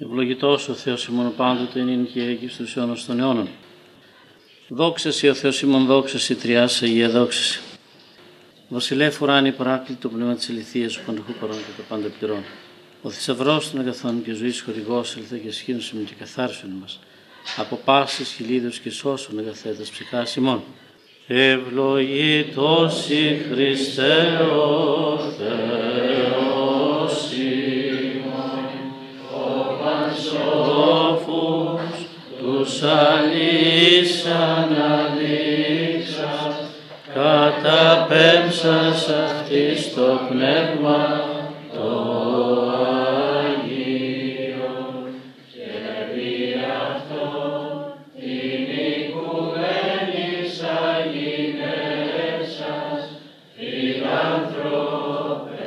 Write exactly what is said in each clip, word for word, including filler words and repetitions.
Ευλογητός ο Θεός ημών πάντοτε είναι και εκεί στους αιώνας των αιώνων. Δόξα σοι ο Θεός ημών, δόξα σοι Τριάς Αγία, δόξα σοι. Βασιλεύ ουράνι παράκλητο πνεύμα της αληθείας, ο πανταχού παρών και το πάντα πληρών. Ο θησαυρός των αγαθών και ζωής χορηγός, ελθέ και σχήνωσιμεν και καθάρισον μας. Από πάσης χιλίδος και σώσον αγαθέτας ψυχάς ημών. Ευλογητός η Χριστέ ο Θεός ημών, ο πανσόφους τους αλείς αναδείξας, καταπέμψας αυτής το πνεύμα το Αγίο, και δι' αυτό την οικουμένης αγινέσας φιλανθρώπε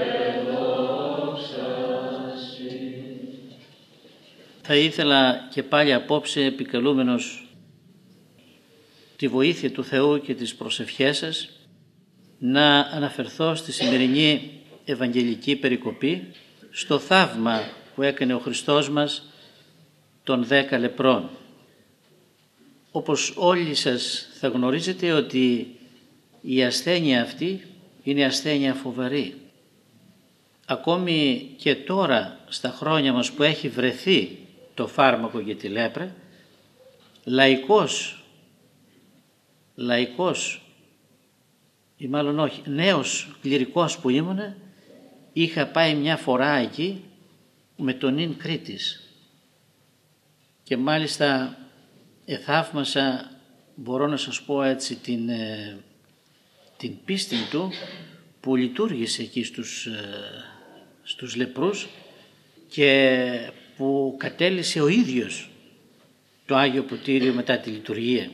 δόξα σοι. Θα ήθελα και πάλι απόψε, επικαλούμενος τη βοήθεια του Θεού και τις προσευχές σας, να αναφερθώ στη σημερινή Ευαγγελική περικοπή, στο θαύμα που έκανε ο Χριστός μας των δέκα λεπρών. Όπως όλοι σας θα γνωρίζετε ότι η ασθένεια αυτή είναι ασθένεια φοβερή. Ακόμη και τώρα στα χρόνια μας που έχει βρεθεί το φάρμακο για τη λέπρα, λαϊκός λαϊκός ή μάλλον όχι, νέος κληρικός που ήμουνα, είχα πάει μια φορά εκεί με τον νυν Κρήτης και μάλιστα εθαύμασα, μπορώ να σας πω έτσι, την, ε, την πίστη του που λειτουργήσε εκεί στους, ε, στους λεπρούς και που κατέλησε ο ίδιος το Άγιο Ποτήριο μετά τη λειτουργία.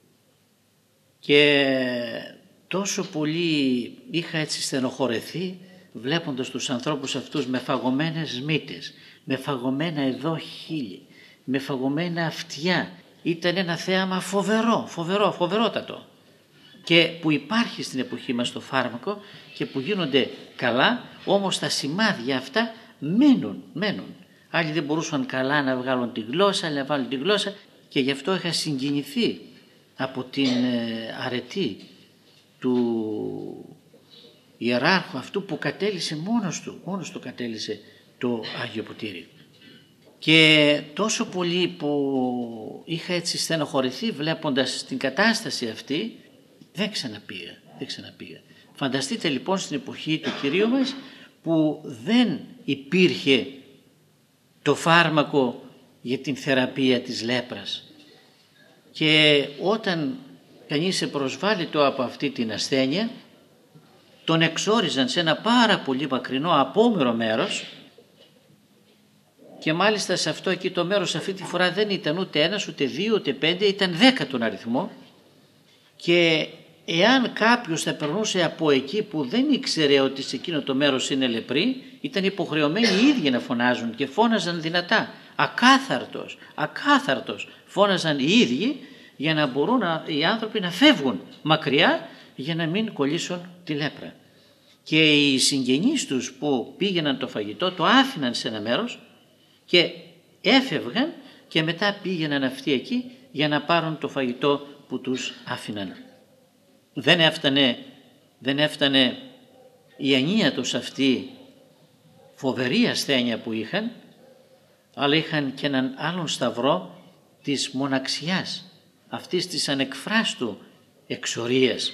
Και τόσο πολύ είχα έτσι στενοχωρεθεί βλέποντας τους ανθρώπους αυτούς με φαγωμένες μύτες, με φαγωμένα εδώ χείλη, με φαγωμένα αυτιά. Ήταν ένα θέαμα φοβερό, φοβερό, φοβερότατο, και που υπάρχει στην εποχή μας το φάρμακο και που γίνονται καλά, όμως τα σημάδια αυτά μένουν, μένουν. Άλλοι δεν μπορούσαν καλά να βγάλουν τη γλώσσα, να βάλουν τη γλώσσα, και γι' αυτό είχα συγκινηθεί από την αρετή του ιεράρχου αυτού που κατέλησε μόνος του, μόνος του κατέλησε το Άγιο Ποτήρι. Και τόσο πολύ που είχα έτσι στενοχωρηθεί βλέποντας την κατάσταση αυτή, δεν ξαναπήγα, δεν ξαναπήγα. Φανταστείτε λοιπόν στην εποχή του Κυρίου μας που δεν υπήρχε το φάρμακο για την θεραπεία της λέπρας. Και όταν κανείς σε προσβάλλεται από αυτή την ασθένεια, τον εξόριζαν σε ένα πάρα πολύ μακρινό απόμερο μέρος, και μάλιστα σε αυτό εκεί το μέρος αυτή τη φορά δεν ήταν ούτε ένας, ούτε δύο, ούτε πέντε, ήταν δέκα τον αριθμό, και εάν κάποιος θα περνούσε από εκεί που δεν ήξερε ότι σε εκείνο το μέρος είναι λεπροί, ήταν υποχρεωμένοι οι ίδιοι να φωνάζουν, και φώναζαν δυνατά, ακάθαρτος, ακάθαρτος, φώναζαν οι ίδιοι για να μπορούν οι άνθρωποι να φεύγουν μακριά για να μην κολλήσουν τη λέπρα. Και οι συγγενείς τους που πήγαιναν το φαγητό το άφηναν σε ένα μέρος και έφευγαν, και μετά πήγαιναν αυτοί εκεί για να πάρουν το φαγητό που τους άφηναν. Δεν έφτανε, δεν έφτανε η ανία τους αυτή φοβερή ασθένεια που είχαν, αλλά είχαν και έναν άλλον σταυρό της μοναξιάς, αυτής της ανεκφράστου εξορίας,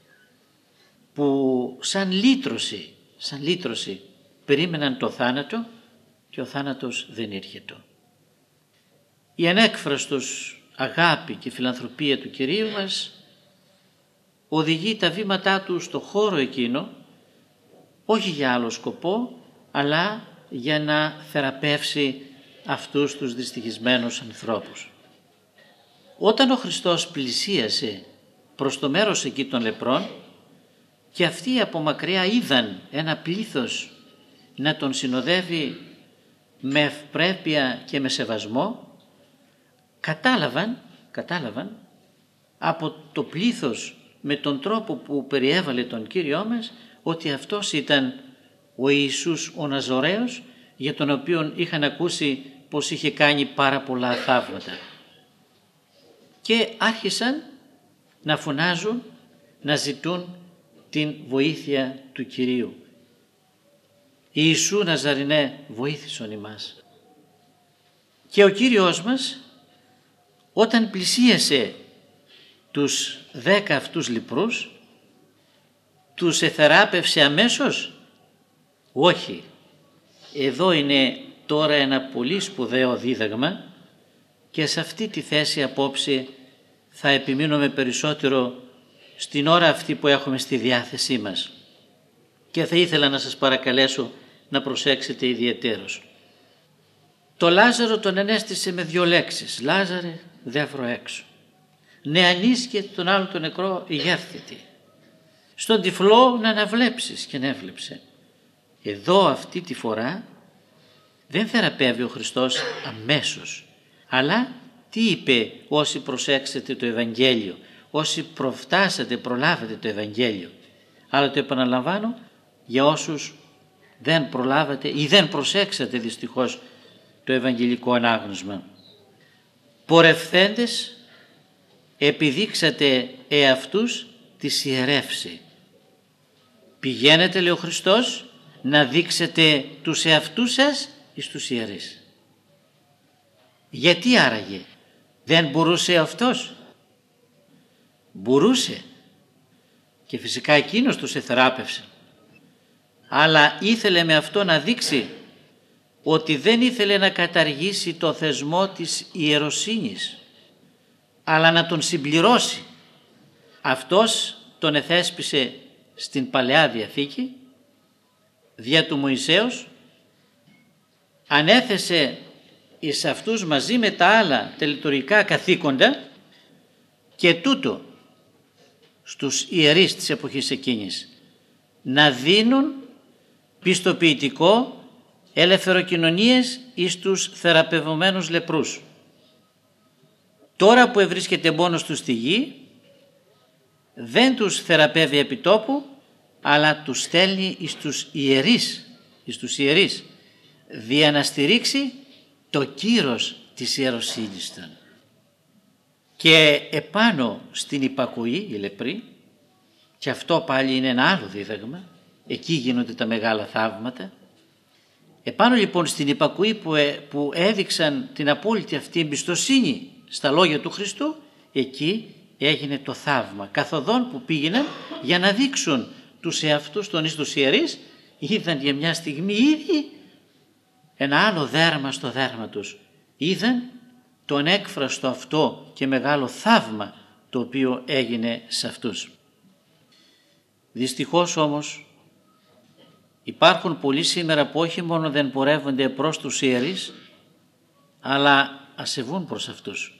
που σαν λύτρωση, σαν λύτρωση περίμεναν το θάνατο, και ο θάνατος δεν ήρχετο. Η ανέκφραστος αγάπη και φιλανθρωπία του Κυρίου μας οδηγεί τα βήματά του στο χώρο εκείνο, όχι για άλλο σκοπό, αλλά για να θεραπεύσει αυτούς τους δυστυχισμένους ανθρώπους. Όταν ο Χριστός πλησίασε προς το μέρος εκεί των λεπρών, και αυτοί από μακριά είδαν ένα πλήθος να τον συνοδεύει με ευπρέπεια και με σεβασμό, κατάλαβαν, κατάλαβαν από το πλήθος με τον τρόπο που περιέβαλε τον Κύριό μας, ότι αυτός ήταν ο Ιησούς ο Ναζωραίος, για τον οποίον είχαν ακούσει πως είχε κάνει πάρα πολλά θαύματα. Και άρχισαν να φωνάζουν, να ζητούν την βοήθεια του Κυρίου. Ιησού Ναζαρηνέ, βοήθησον ημάς. Και ο Κύριος μας, όταν πλησίασε τους δέκα αυτούς λυπρούς, τους εθεράπευσε αμέσως? Όχι. Εδώ είναι τώρα ένα πολύ σπουδαίο δίδαγμα και σε αυτή τη θέση απόψε θα επιμείνουμε περισσότερο στην ώρα αυτή που έχουμε στη διάθεσή μας. Και θα ήθελα να σας παρακαλέσω να προσέξετε ιδιαιτέρως. Το Λάζαρο τον ενέστησε με δύο λέξεις. Λάζαρε, δεύρο έξω. Νεανής και τον άλλο τον νεκρό γεύθητη. Στον τυφλό να αναβλέψεις και ανέβλεψε. Εδώ αυτή τη φορά δεν θεραπεύει ο Χριστός αμέσως. Αλλά τι είπε όσοι προσέξετε το Ευαγγέλιο, όσοι προφτάσατε, προλάβετε το Ευαγγέλιο. Αλλά το επαναλαμβάνω για όσους δεν προλάβατε ή δεν προσέξατε δυστυχώς το Ευαγγελικό ανάγνωσμα. Πορευθέντες επιδείξατε εαυτούς τη ιερεύση. Πηγαίνετε, λέει ο Χριστός, να δείξετε τους εαυτούς σας εις τους ιερείς. Γιατί άραγε? Δεν μπορούσε αυτός? Μπορούσε. Και φυσικά εκείνος τους εθεράπευσε. Αλλά ήθελε με αυτό να δείξει ότι δεν ήθελε να καταργήσει το θεσμό της ιεροσύνης, αλλά να τον συμπληρώσει. Αυτός τον εθέσπισε στην Παλαιά Διαθήκη, δια του Μωυσέως, ανέθεσε εις αυτούς μαζί με τα άλλα τελετουργικά καθήκοντα και τούτο στους ιερείς της εποχής εκείνης, να δίνουν πιστοποιητικό ελευθεροκοινωνίες εις τους θεραπευομένους λεπρούς. Τώρα που ευρίσκεται μόνος του στη γη, δεν τους θεραπεύει επί τόπου, αλλά τους στέλνει εις τους ιερείς, εις τους ιερείς, δια να στηρίξει το κύρος της ιεροσύνης των. Και επάνω στην υπακοή οι λεπροί, και αυτό πάλι είναι ένα άλλο δίδαγμα, εκεί γίνονται τα μεγάλα θαύματα. Επάνω λοιπόν στην υπακοή που, ε, που έδειξαν την απόλυτη αυτή εμπιστοσύνη στα λόγια του Χριστού, εκεί έγινε το θαύμα. Καθοδόν που πήγαιναν για να δείξουν τους εαυτούς των εις τους ιερείς, είδαν για μια στιγμή ήδη ένα άλλο δέρμα στο δέρμα τους. Είδαν τον έκφραστο αυτό και μεγάλο θαύμα το οποίο έγινε σε αυτούς. Δυστυχώς όμως υπάρχουν πολλοί σήμερα που όχι μόνο δεν πορεύονται προς τους ιερείς, αλλά ασεβούν προς αυτούς.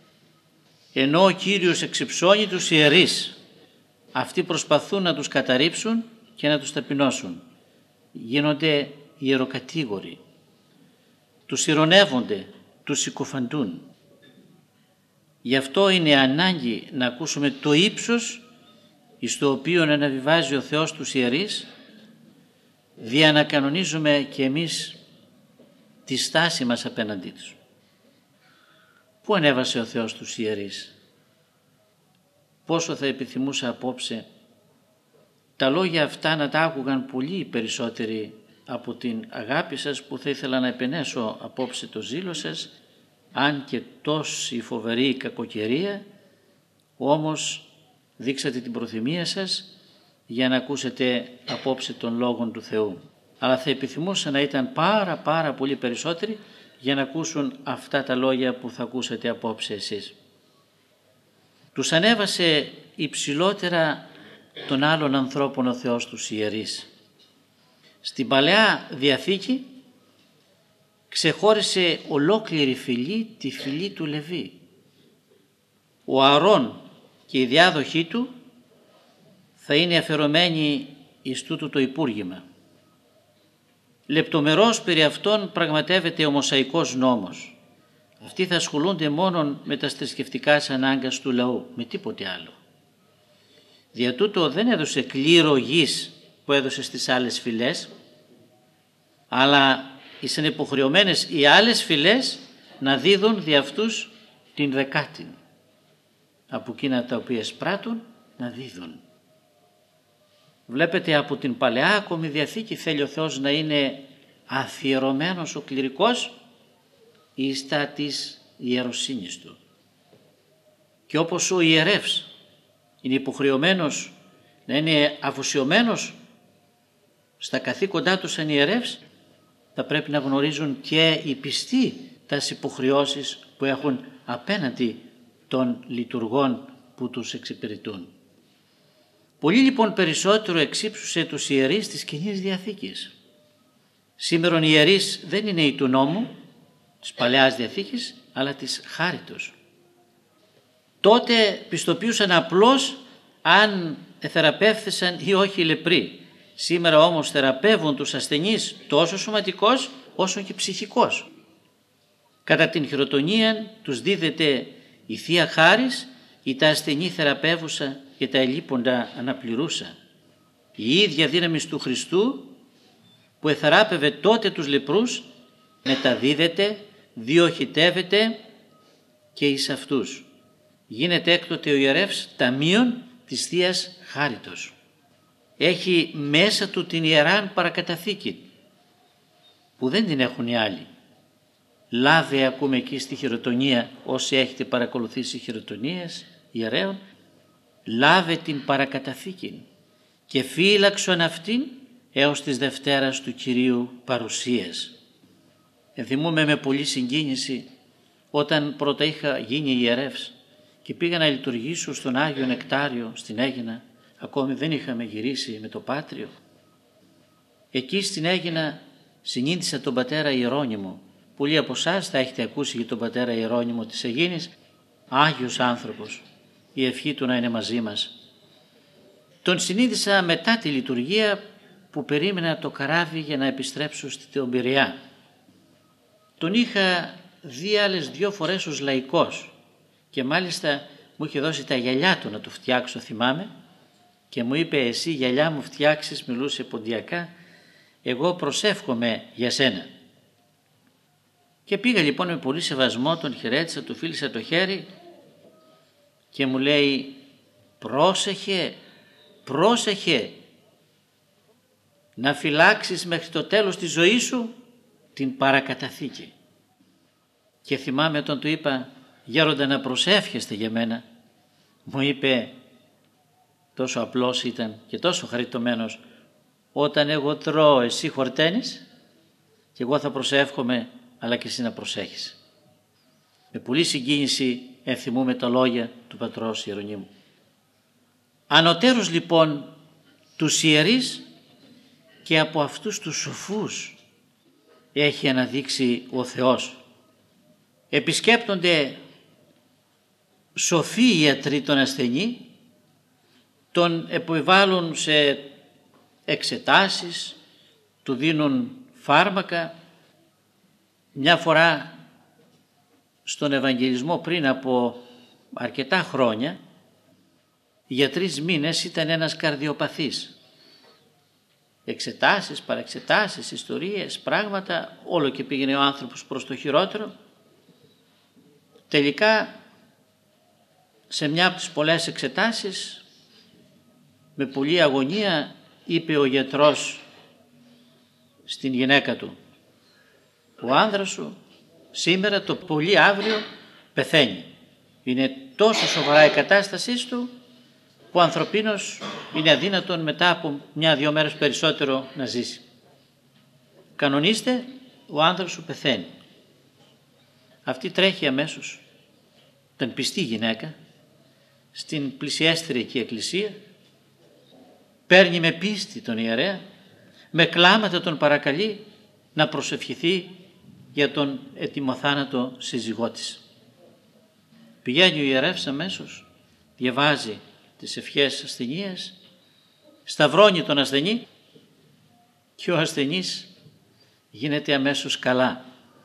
Ενώ ο Κύριος εξυψώνει τους ιερείς, αυτοί προσπαθούν να τους καταρρίψουν και να τους ταπεινώσουν. Γίνονται ιεροκατήγοροι. Τους ειρωνεύονται, τους συκοφαντούν. Γι' αυτό είναι ανάγκη να ακούσουμε το ύψος εις το οποίο αναβιβάζει ο Θεός τους ιερείς, δια να κανονίζουμε και εμείς τη στάση μας απέναντί τους. Πού ανέβασε ο Θεός τους ιερείς? Πόσο θα επιθυμούσα απόψε τα λόγια αυτά να τα άκουγαν πολύ περισσότεροι από την αγάπη σας που θα ήθελα να επενέσω απόψε το ζήλο σας, αν και τόση φοβερή κακοκαιρία, όμως δείξατε την προθυμία σας για να ακούσετε απόψε των λόγων του Θεού. Αλλά θα επιθυμούσα να ήταν πάρα πάρα πολύ περισσότεροι για να ακούσουν αυτά τα λόγια που θα ακούσετε απόψε εσείς. Τους ανέβασε υψηλότερα των άλλων ανθρώπων ο Θεός τους ιερείς. Στην Παλαιά Διαθήκη ξεχώρισε ολόκληρη φυλή τη φυλή του Λεβί. Ο Ααρών και οι διάδοχοί του θα είναι αφαιρωμένοι εις τούτο το υπούργημα. Λεπτομερώς περί αυτών πραγματεύεται ο Μωσαϊκός νόμος. Αυτοί θα ασχολούνται μόνο με τα θρησκευτικά ανάγκας του λαού, με τίποτε άλλο. Δια τούτο δεν έδωσε κλήρο γης που έδωσε στις άλλες φυλές, αλλά ήσαν υποχρεωμένες οι άλλες φυλές να δίδουν δι' αυτούς την δεκάτη. Από εκείνα τα οποία σπράττουν να δίδουν. Βλέπετε, από την Παλαιά ακόμη Διαθήκη θέλει ο Θεός να είναι αφιερωμένος ο κληρικός εις τα της ιεροσύνης του. Και όπως ο ιερεύς είναι υποχρεωμένος να είναι αφοσιωμένος στα καθήκοντά του σαν ιερεύς, θα πρέπει να γνωρίζουν και οι πιστοί τας υποχρεώσεις που έχουν απέναντι των λειτουργών που τους εξυπηρετούν. Πολύ λοιπόν περισσότερο εξύψουσε τους ιερείς της Καινής Διαθήκης. Σήμερα οι ιερείς δεν είναι οι του νόμου, της Παλαιάς Διαθήκης, αλλά της χάριτος. Τότε πιστοποιούσαν απλώς αν θεραπεύθησαν ή όχι οι λεπροί. Σήμερα όμως θεραπεύουν τους ασθενείς τόσο σωματικός όσο και ψυχικός. Κατά την χειροτονία τους δίδεται η Θεία Χάρις, ή τα ασθενή θεραπεύουσα και τα ελείποντα αναπληρούσα. Η ίδια δύναμη του Χριστού που εθεράπευε τότε τους λεπρούς μεταδίδεται, διοχητεύεται και εις αυτούς. Γίνεται έκτοτε ο ιερεύς ταμείον της Θείας Χάριτος. Έχει μέσα του την Ιεράν Παρακαταθήκη που δεν την έχουν οι άλλοι. Λάβε ακούμε εκεί στη χειροτονία, όσοι έχετε παρακολουθήσει χειροτονίες ιερέων, λάβε την Παρακαταθήκη και φύλαξον αυτήν έως της Δευτέρας του Κυρίου παρουσίας. Ενθυμούμε με πολύ συγκίνηση όταν πρώτα είχα γίνει ιερεύς και πήγα να λειτουργήσω στον Άγιο Νεκτάριο στην Αίγινα, ακόμη δεν είχαμε γυρίσει με το Πάτριο. Εκεί στην Αίγινα συνείδησα τον πατέρα Ιερώνυμο. Πολλοί από εσάς θα έχετε ακούσει για τον πατέρα Ιερώνυμο της Αιγίνης, Άγιος άνθρωπος, η ευχή του να είναι μαζί μας. Τον συνείδησα μετά τη λειτουργία που περίμενα το καράβι για να επιστρέψω στην Πειραιά. Τον είχα δει άλλες δυο φορές ως λαϊκός και μάλιστα μου είχε δώσει τα γυαλιά του να το φτιάξω, θυμάμαι, και μου είπε, εσύ γυαλιά μου φτιάξεις, μιλούσε ποντιακά, εγώ προσεύχομαι για σένα. Και πήγα λοιπόν με πολύ σεβασμό, τον χαιρέτησα, του φίλησα το χέρι και μου λέει, πρόσεχε, πρόσεχε να φυλάξεις μέχρι το τέλος της ζωής σου την Παρακαταθήκη. Και θυμάμαι όταν του είπα, γέροντα, να προσεύχεστε για μένα, μου είπε, τόσο απλός ήταν και τόσο χαριτωμένος, όταν εγώ τρώω εσύ χορταίνεις και εγώ θα προσεύχομαι, αλλά και εσύ να προσέχεις. Με πολύ συγκίνηση ενθυμούμε τα λόγια του πατρός Ιερονύμου. Ανωτέρως λοιπόν τους ιερείς και από αυτούς τους σοφούς έχει αναδείξει ο Θεός. Επισκέπτονται σοφοί ιατροί τον ασθενή, τον επιβάλλουν σε εξετάσεις, του δίνουν φάρμακα. Μια φορά στον Ευαγγελισμό πριν από αρκετά χρόνια, για τρεις μήνες ήταν ένας καρδιοπαθής. Εξετάσεις, παρεξετάσεις, ιστορίες, πράγματα, όλο και πήγαινε ο άνθρωπος προς το χειρότερο. Τελικά, σε μια από τις πολλές εξετάσεις, με πολλή αγωνία, είπε ο γιατρός στην γυναίκα του, ο άνδρας σου σήμερα το πολύ αύριο πεθαίνει. Είναι τόσο σοβαρά η κατάστασή του που ο ανθρωπίνος είναι αδύνατον μετά από μια-δυο μέρες περισσότερο να ζήσει. Κανονίστε, ο άνδρας σου πεθαίνει. Αυτή τρέχει αμέσως, ήταν πιστή γυναίκα, στην πλησιέστερη εκεί εκκλησία, παίρνει με πίστη τον ιερέα, με κλάματα τον παρακαλεί να προσευχηθεί για τον ετοιμοθάνατο σύζυγό της. Πηγαίνει ο ιερεύς αμέσως, διαβάζει τις ευχές ασθενείας, σταυρώνει τον ασθενή και ο ασθενής γίνεται αμέσως καλά.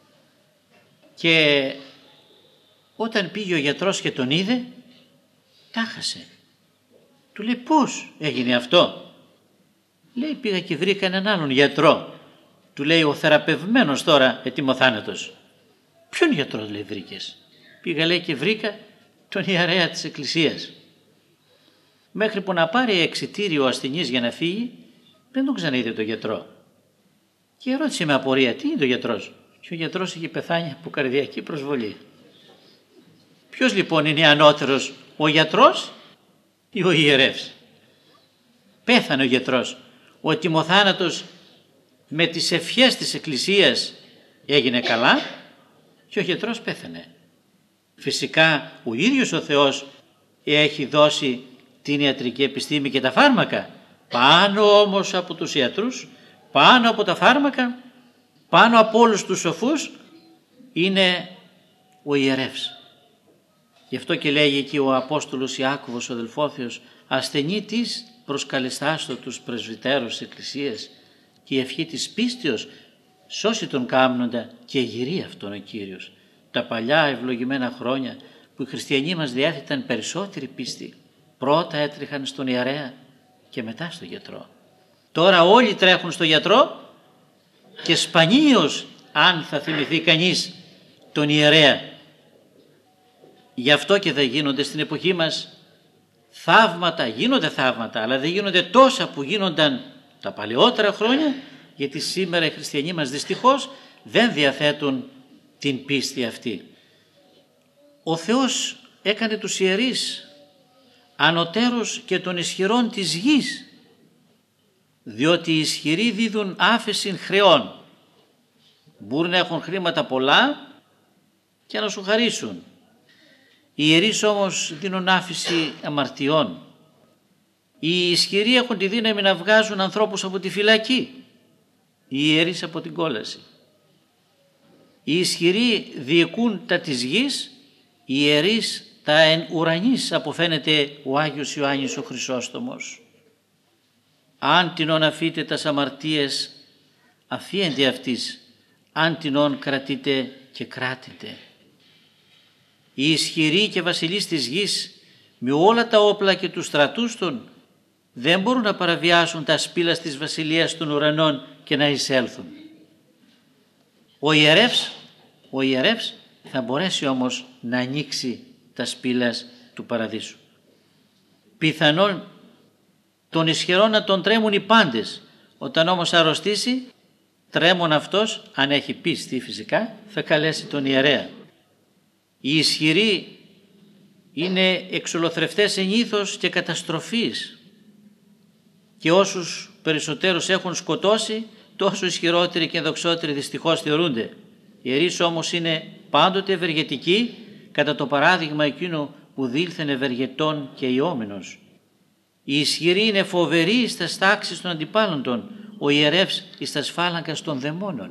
Και όταν πήγε ο γιατρός και τον είδε, τάχασε. Του λέει, πώς έγινε αυτό? Λέει, πήγα και βρήκα έναν άλλον γιατρό Του λέει ο θεραπευμένος τώρα έτοιμο θάνατος. Ποιον γιατρό, λέει, βρήκες? Πήγα, λέει, και βρήκα τον ιερέα της εκκλησίας. Μέχρι που να πάρει εξιτήριο ο ασθενής για να φύγει, δεν τον ξαναείδε τον γιατρό. Και ρώτησε με απορία, τι είναι ο γιατρός? Και ο γιατρός είχε πεθάνει από καρδιακή προσβολή. Ποιος λοιπόν είναι ανώτερος, ο γιατρός ή ο ιερεύς? Πέθανε ο γιατρός. Ο ετοιμοθάνατος με τις ευχές της εκκλησίας έγινε καλά και ο γιατρός πέθανε. Φυσικά ο ίδιος ο Θεός έχει δώσει την ιατρική επιστήμη και τα φάρμακα. Πάνω όμως από τους ιατρούς, πάνω από τα φάρμακα, πάνω από όλους τους σοφούς είναι ο ιερεύς. Γι' αυτό και λέγει εκεί ο Απόστολος Ιάκωβος ο Δελφόθεος, ασθενή της προσκαλεστάστο τους πρεσβυτέρους της Εκκλησίας και η ευχή της πίστεως σώσει τον κάμνοντα και γυρεί αυτόν ο Κύριος. Τα παλιά ευλογημένα χρόνια που οι χριστιανοί μας διέθεταν περισσότερη πίστη, πρώτα έτρεχαν στον ιερέα και μετά στον γιατρό. Τώρα όλοι τρέχουν στον γιατρό και σπανίως αν θα θυμηθεί κανείς τον ιερέα. Γι' αυτό και δεν γίνονται στην εποχή μας θαύματα, γίνονται θαύματα, αλλά δεν γίνονται τόσα που γίνονταν τα παλαιότερα χρόνια, γιατί σήμερα οι χριστιανοί μας δυστυχώς δεν διαθέτουν την πίστη αυτή. Ο Θεός έκανε τους ιερείς ανωτέρους και των ισχυρών της γης, διότι οι ισχυροί δίδουν άφεσιν χρεών. Μπορούν να έχουν χρήματα πολλά και να σου χαρίσουν. Οι ιερείς όμως δίνουν άφεση αμαρτιών. Οι ισχυροί έχουν τη δύναμη να βγάζουν ανθρώπους από τη φυλακή, οι ιερείς από την κόλαση. Οι ισχυροί διοικούν τα της γης, οι ιερείς τα εν ουρανής, αποφαίνεται ο Άγιος Ιωάννης ο Χρυσόστομος. Αν τινόν αφείτε τας αμαρτίες, αφίεντε αυτής, αν τινόν κρατείτε και κράτητε. Οι ισχυροί και βασιλείς της γης με όλα τα όπλα και τους στρατούς των δεν μπορούν να παραβιάσουν τα σπήλας της βασιλείας των ουρανών και να εισέλθουν. Ο ιερεύς, ο ιερεύς θα μπορέσει όμως να ανοίξει τα σπήλας του παραδείσου. Πιθανόν τον ισχυρό να τον τρέμουν οι πάντες, όταν όμως αρρωστήσει τρέμουν αυτός, αν έχει πίστη φυσικά, θα καλέσει τον ιερέα. Οι ισχυροί είναι εξολοθρευτές ενήθως και καταστροφής και όσους περισσότερους έχουν σκοτώσει, τόσο ισχυρότεροι και δοξότεροι δυστυχώς θεωρούνται. Οι ιερείς όμως είναι πάντοτε ευεργετικοί, κατά το παράδειγμα εκείνου που δήλθεν ευεργετών και ιόμενος. Οι ισχυροί είναι φοβεροί στα τάξεις των αντιπάλων, ο ιερεύς εις τα σφάλαγγας των δαιμόνων.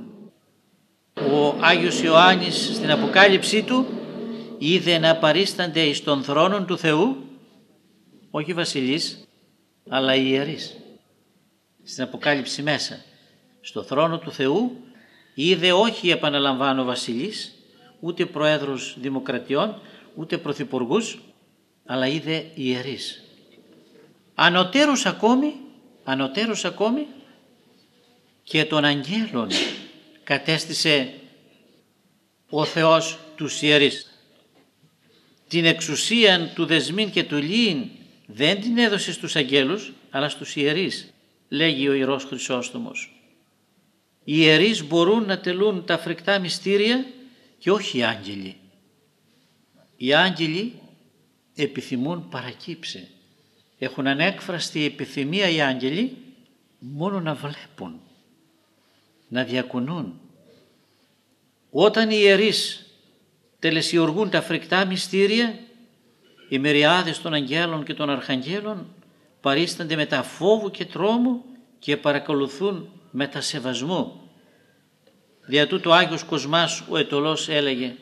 Ο Άγιος Ιωάννης στην Αποκάλυψή του είδε να παρίστανται εις των θρόνων του Θεού, όχι βασιλείς, αλλά οι ιερείς. Στην Αποκάλυψη μέσα, στο θρόνο του Θεού είδε όχι, επαναλαμβάνω, βασιλείς, ούτε προέδρους δημοκρατιών, ούτε πρωθυπουργούς, αλλά είδε ιερείς. Ανωτέρους ακόμη, ανωτέρους ακόμη και των αγγέλων κατέστησε ο Θεός τους ιερείς. Την εξουσία του δεσμήν και του λύειν δεν την έδωσε στους αγγέλους, αλλά στους ιερείς, λέγει ο Ιερός Χρυσόστομος. Οι ιερείς μπορούν να τελούν τα φρικτά μυστήρια και όχι οι άγγελοι. Οι άγγελοι επιθυμούν παρακύψε. Έχουν ανέκφραστη επιθυμία οι άγγελοι μόνο να βλέπουν, να διακουνούν. Όταν οι ιερείς τελεσιουργούν τα φρικτά μυστήρια, οι μυριάδες των αγγέλων και των αρχαγγέλων παρίστανται με τα φόβου και τρόμου και παρακολουθούν με τα σεβασμού. Δια τούτο ο Άγιος Κοσμάς ο Αιτωλός έλεγε: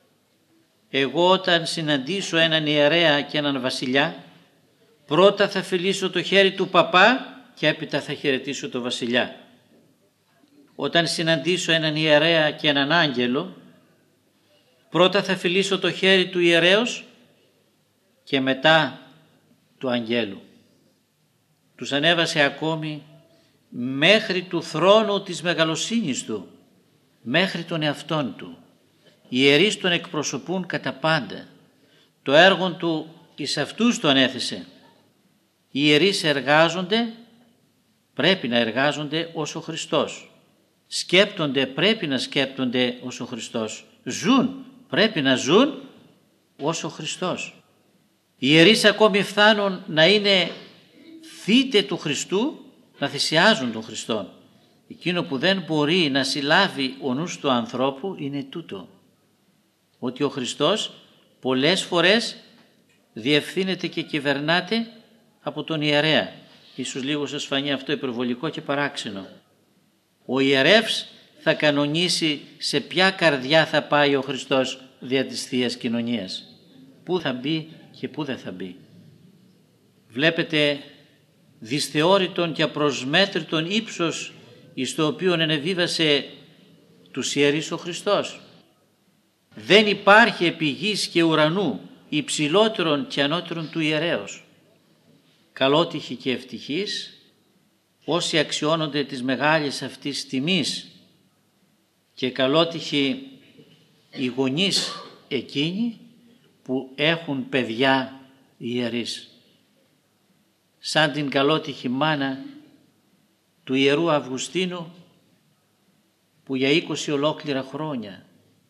εγώ όταν συναντήσω έναν ιερέα και έναν βασιλιά, πρώτα θα φιλήσω το χέρι του παπά και έπειτα θα χαιρετήσω το βασιλιά. Όταν συναντήσω έναν ιερέα και έναν άγγελο, πρώτα θα φιλήσω το χέρι του ιερέως και μετά του αγγέλου. Τους ανέβασε ακόμη μέχρι του θρόνου της μεγαλοσύνης του, μέχρι τον εαυτόν του. Οι ιερείς τον εκπροσωπούν κατά πάντα. Το έργο του εις αυτούς το ανέθεσε. Οι ιερείς εργάζονται, πρέπει να εργάζονται ως ο Χριστός. Σκέπτονται, πρέπει να σκέπτονται ως ο Χριστός. Ζουν, πρέπει να ζουν ως ο Χριστός. Οι ιερείς ακόμη φτάνουν να είναι θύτε του Χριστού, να θυσιάζουν τον Χριστό. Εκείνο που δεν μπορεί να συλλάβει ο νους του ανθρώπου είναι τούτο, ότι ο Χριστός πολλές φορές διευθύνεται και κυβερνάται από τον ιερέα. Ίσως λίγο σας φανεί αυτό υπερβολικό και παράξενο. Ο ιερεύς θα κανονίσει σε ποια καρδιά θα πάει ο Χριστός δια της Θείας Κοινωνίας. Πού θα μπει και πού δεν θα μπει. Βλέπετε δυσθεώρητον και απροσμέτρητον ύψος εις το οποίο ενεβίβασε τους ιερείς ο Χριστός. Δεν υπάρχει επί γης και ουρανού υψηλότερον και ανώτερον του ιερέως. Καλότυχοι και ευτυχείς όσοι αξιώνονται της μεγάλης αυτής τιμής και καλότυχοι οι γονείς εκείνοι που έχουν παιδιά ιερείς. Σαν την καλότυχη μάνα του Ιερού Αυγουστίνου που για είκοσι ολόκληρα χρόνια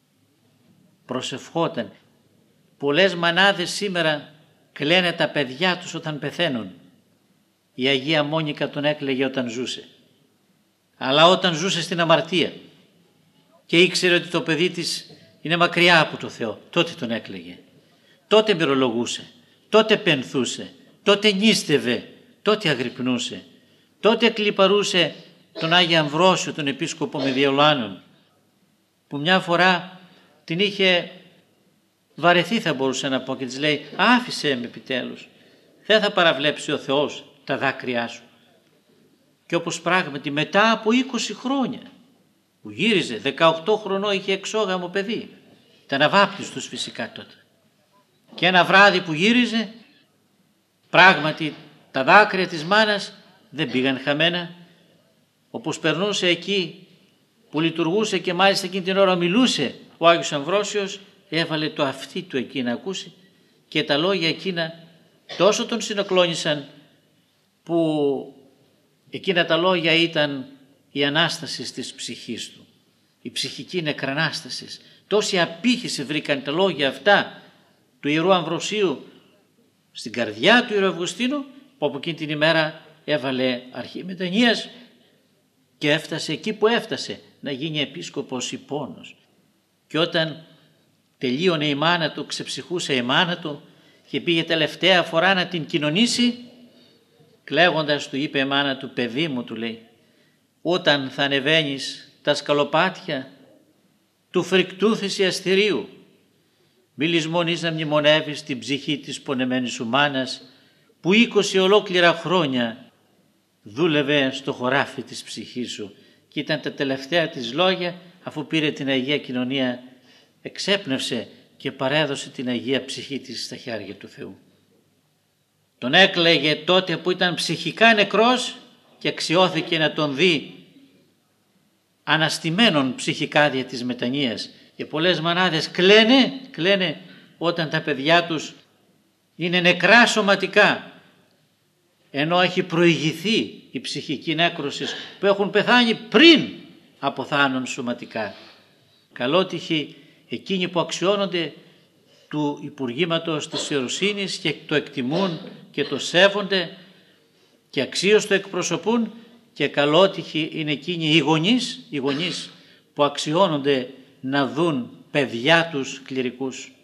προσευχόταν. Πολλές μανάδες σήμερα κλαίνε τα παιδιά τους όταν πεθαίνουν. Η Αγία Μόνικα τον έκλαιγε όταν ζούσε. Αλλά όταν ζούσε στην αμαρτία και ήξερε ότι το παιδί της είναι μακριά από το Θεό, τότε τον έκλαιγε. Τότε μυρολογούσε, τότε πενθούσε, τότε νίστευε, τότε αγρυπνούσε, τότε κλιπαρούσε τον Άγιο Αμβρόσιο, τον επίσκοπο Μεδιολάνων, που μια φορά την είχε βαρεθεί, θα μπορούσε να πω, και της λέει: άφησέ με επιτέλους, δεν θα παραβλέψει ο Θεός τα δάκρυά σου. Και όπως πράγματι μετά από είκοσι χρόνια που γύριζε, δεκαοκτώ χρονών, είχε εξόγαμο παιδί, ήταν αβάπτιστος φυσικά τότε, και ένα βράδυ που γύριζε, πράγματι τα δάκρυα της μάνας δεν πήγαν χαμένα. Όπως περνούσε εκεί που λειτουργούσε και μάλιστα εκείνη την ώρα μιλούσε ο Άγιος Αμβρόσιος, έβαλε το αυτί του εκεί να ακούσει και τα λόγια εκείνα τόσο τον συνοκλώνησαν που εκείνα τα λόγια ήταν η Ανάσταση της ψυχής του, η ψυχική νεκρανάσταση. Τόση απήχηση βρήκαν τα λόγια αυτά του Ιερού Αμβροσίου στην καρδιά του Ιερού Αυγουστίνου, που από εκείνη την ημέρα έβαλε αρχή μετανοίας και έφτασε εκεί που έφτασε, να γίνει επίσκοπος Ιππώνος. Και όταν τελείωνε η μάνα του, ξεψυχούσε η μάνα του και πήγε τελευταία φορά να την κοινωνήσει, κλαίγοντας του είπε η μάνα του: παιδί μου, του λέει, όταν θα ανεβαίνεις τα σκαλοπάτια του φρικτού θυσιαστηρίου, μη λησμονείς να μνημονεύεις την ψυχή της πονεμένης σου μάνας που είκοσι ολόκληρα χρόνια δούλευε στο χωράφι της ψυχής σου. Και ήταν τα τελευταία της λόγια, αφού πήρε την Αγία Κοινωνία, εξέπνευσε και παρέδωσε την Αγία ψυχή της στα χέρια του Θεού. Τον έκλαιγε τότε που ήταν ψυχικά νεκρός και αξιώθηκε να τον δει αναστημένον ψυχικά δια της μετανοίας. Και πολλές μανάδες κλαίνε, κλαίνε όταν τα παιδιά τους είναι νεκρά σωματικά, ενώ έχει προηγηθεί η ψυχική νέκρωση, που έχουν πεθάνει πριν αποθάνουν σωματικά. Καλότυχοι εκείνοι που αξιώνονται του Υπουργήματος της Ιεροσύνης και το εκτιμούν και το σέβονται και αξίως το εκπροσωπούν, και καλότυχοι είναι εκείνοι οι γονείς, οι γονείς που αξιώνονται να δουν παιδιά τους κληρικούς.